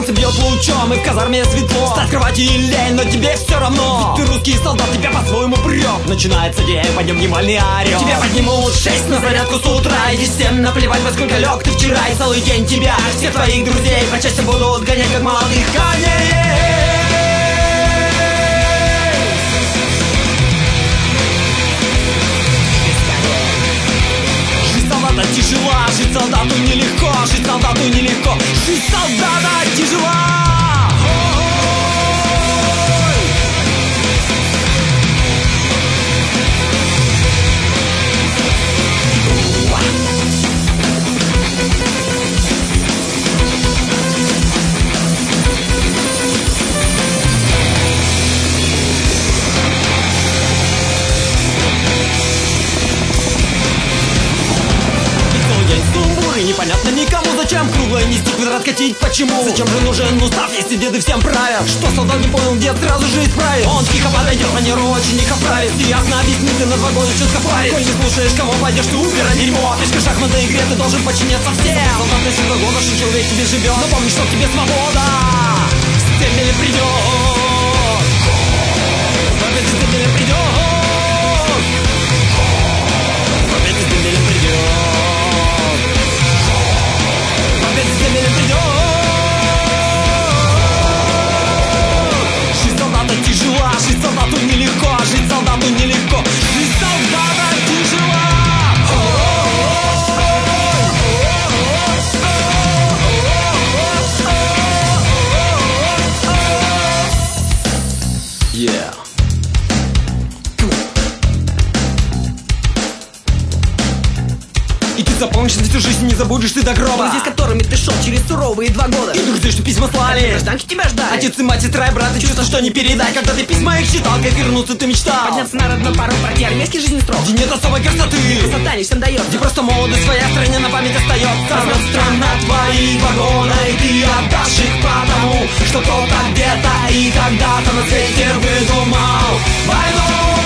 Солнце бьет лучом, и в казарме светло. Встать в кровати и лень, но тебе все равно. Ведь ты русский солдат, тебя по-своему прет. Начинается день, пойдем внимание орёт. Тебя поднимут 6 на зарядку с утра. И всем наплевать, во сколько лег ты вчера. И целый день тебя, всех твоих друзей по части будут гонять, как молодых коней. Солдата тяжела, жить солдату нелегко, жить солдату нелегко, жить солдата тяжела. Непонятно никому, зачем круглое нести, квадрат катить, почему? Зачем же нужен устав, если деды всем правят? Что солдат не понял, дед сразу же исправит. Он тихо подойдет, манеру очень их оправит. И ясно объяснит, ты на 2 года четко парит. Коль не слушаешь, кого пойдешь, ты умер, а дерьмо. Фишка в шахматной игре, ты должен подчиняться всем. Солдат на 2 года, что человек тебе живет. Но помни, что к тебе свобода с цепями придет. Победа с цепями придет. Победа с цепями придет. Жизнь солдата тяжела, жить солдату нелегко, жить солдату нелегко, жизнь солдата тяжела. Yeah. И ты запомнишь на всю жизнь, не забудешь ты до гроба. Друзья, с которыми ты шел через суровые 2 года. И друзей, что письма слали. Гражданки тебя ждали. Отец и мать, сестра и брат, и чувство, что не передай. Когда ты письма их читал, как вернуться ты мечтал. Подняться на родной порог, пройти армейский жизненный строк. Где нет особой красоты, красота не всем дает. где просто молодость своя стране на память остается. Разрыв страна твои вагоны, и ты отдашь их потому, что кто-то где-то и когда-то на свете выдумал войну.